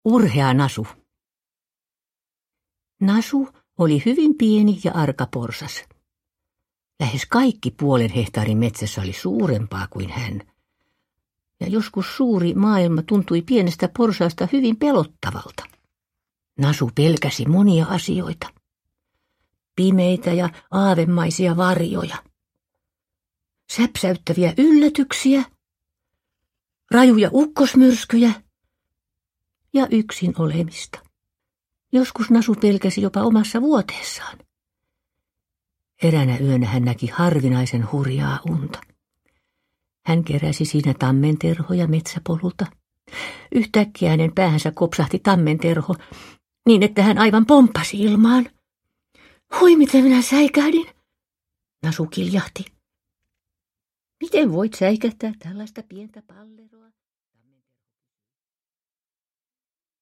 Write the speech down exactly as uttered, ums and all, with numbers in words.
Urhea Nasu. Nasu oli hyvin pieni ja arka porsas. Lähes kaikki puolen hehtaarin metsässä oli suurempaa kuin hän. Ja joskus suuri maailma tuntui pienestä porsaasta hyvin pelottavalta. Nasu pelkäsi monia asioita. Pimeitä ja aavemaisia varjoja. Säpsäyttäviä yllätyksiä. Rajuja ukkosmyrskyjä. Ja yksin olemista. Joskus Nasu pelkäsi jopa omassa vuoteessaan. Eräänä yönä hän näki harvinaisen hurjaa unta. Hän keräsi siinä tammenterhoja metsäpolulta. Yhtäkkiä hänen päähänsä kopsahti tammenterho, niin että hän aivan pomppasi ilmaan. Hui, miten minä säikähdin, Nasu kiljahti. Miten voit säikähtää tällaista pientä palleroa?